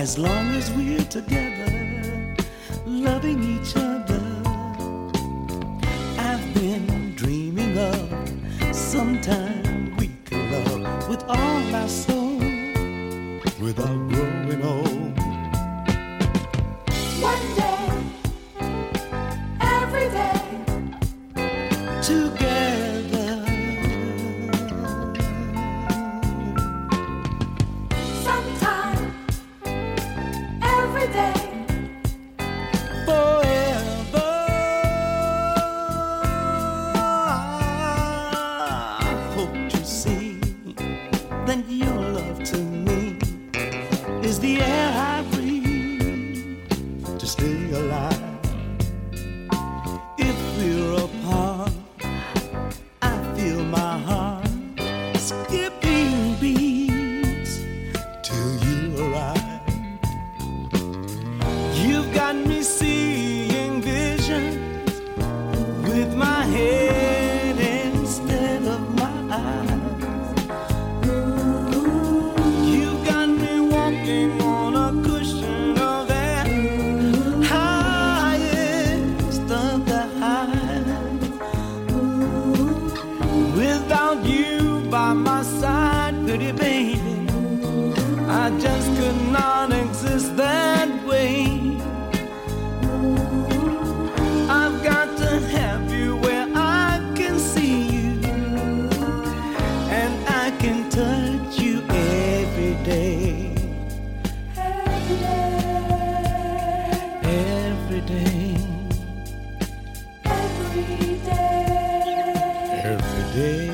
as long as we're together, loving each other. I've been dreaming of sometime we could love with all our soul without growing old. One day, every day, together. sometime, every day, Forever. I hope you see that your love to me is the air I breathe to stay alive. If we're apart, I feel my heart skipping beats till you arrive. You've got me seeing visions with my head instead of my eyes. You've got me walking on a cushion of the highest of the highs. Without you by my side, pretty baby, I just could not exist that way. I've got to have you where I can see you, and I can touch you every day. every day, Every day, every day. every day.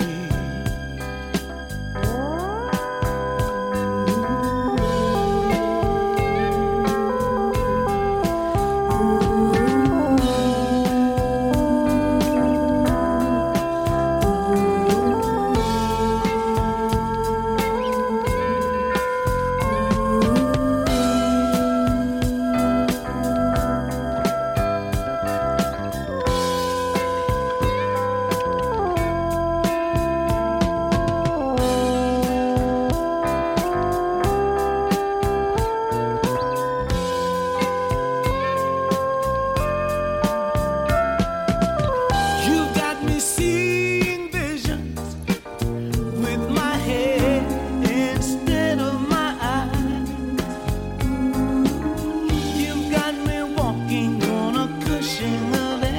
You got me seeing visions with my head instead of my eyes. You've got me walking on a cushion of the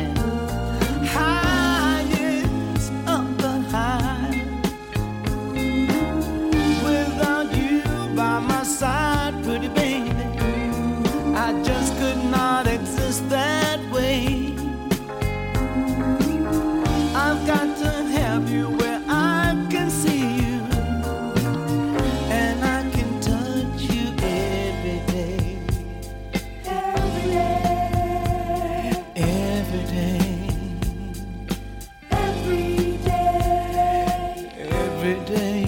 highest of the high. Without you by my side, pretty baby, I just could not exist that way. I've got to have you where I can see you, and I can touch you every day. Every day, Every day, every day, every day.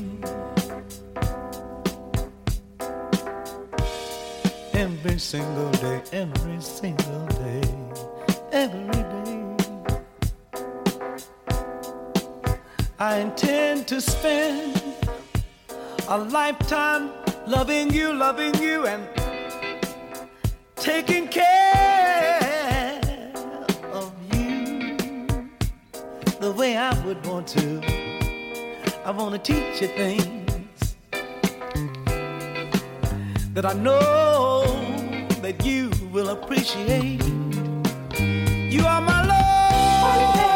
Every single day, every single day, every day. I intend to spend a lifetime loving you, and taking care of you the way I would want to. I want to teach you things that I know that you will appreciate. You are my love.